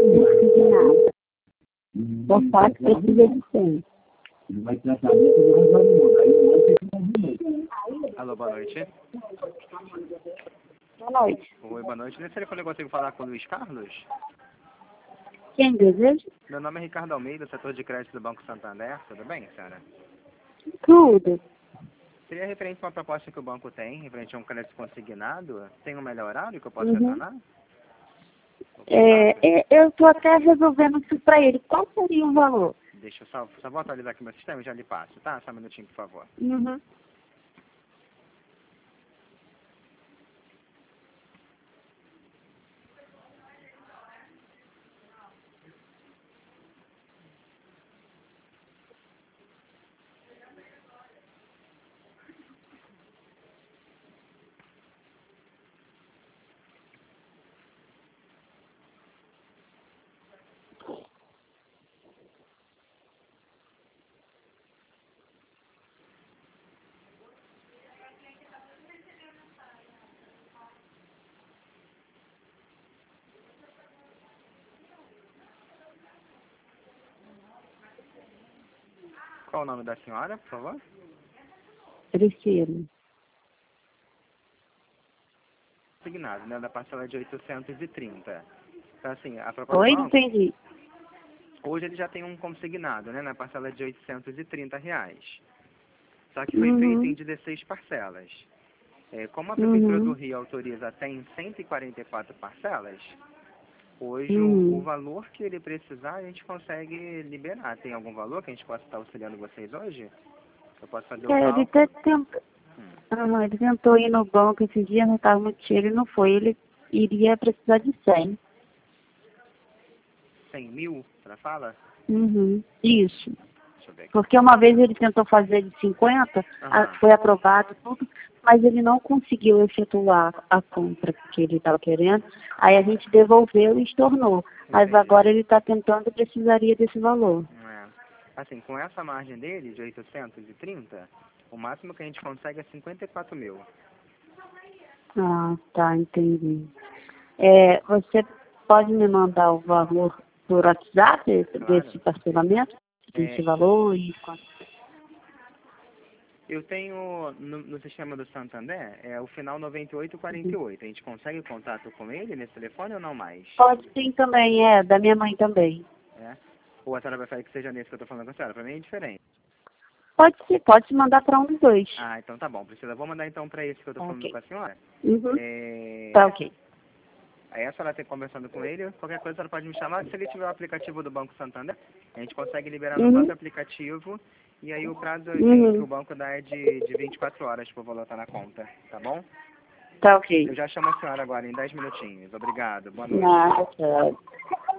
Designado. Por fato, precisa de 100. Vai tratar disso de razão. Aí o outro é dinheiro. Alô, boa noite. Boa noite. Oi, boa noite. Nesse telefone eu consigo falar com o Luiz Carlos? Quem deseja? Meu nome é Ricardo Almeida, setor de crédito do Banco Santander. Tudo bem, senhora? Tudo. Seria referente a uma proposta que o banco tem, referente a um crédito consignado. Tem um melhor horário que eu posso retornar? Eu estou até resolvendo isso para ele. Qual seria o valor? Deixa eu só vou atualizar aqui meu sistema e já lhe passo, tá? Só um minutinho, por favor. Uhum. Qual o nome da senhora, por favor? Priscila. Consignado, né? Da parcela de 830. Então, assim, a proposta Oi, do não banco, entendi. hoje ele já tem um consignado, né? Na parcela de R$ 830. Só que foi feito em 16 parcelas. Como a Prefeitura do Rio autoriza até em 144 parcelas, hoje o valor que ele precisar a gente consegue liberar. Tem algum valor que a gente possa estar auxiliando vocês hoje? Eu posso fazer o Ele cálculo? ele tentou ir no banco esses dias, não estava muito cheio, ele não foi. Ele iria precisar de 100. 100 mil para fala? Isso. Deixa eu ver aqui. Porque uma vez ele tentou fazer de 50, foi aprovado tudo, mas ele não conseguiu efetuar a compra que ele estava querendo. Aí a gente devolveu e estornou. Mas agora ele está tentando e precisaria desse valor. Assim, com essa margem dele, de 830, o máximo que a gente consegue é 54 mil. Ah, tá, entendi. Você pode me mandar o valor por WhatsApp desse parcelamento? Desse valor e quanto? Eu tenho no sistema do Santander, o final 9848. A gente consegue contato com ele nesse telefone ou não mais? Pode sim também, da minha mãe também. Ou a senhora prefere que seja nesse que eu estou falando com a senhora? Para mim é diferente. Pode ser, pode mandar para um dos dois. Ah, então tá bom, Priscila. Vou mandar então para esse que eu estou falando com a senhora. Tá ok. Aí a senhora tem conversando com ele, qualquer coisa a senhora pode me chamar. Se ele tiver o aplicativo do Banco Santander, a gente consegue liberar no próprio aplicativo. E aí o prazo que o banco dá é de 24 horas para o valor estar na conta, tá bom? Tá ok. Eu já chamo a senhora agora em 10 minutinhos. Obrigado, boa noite. Nada,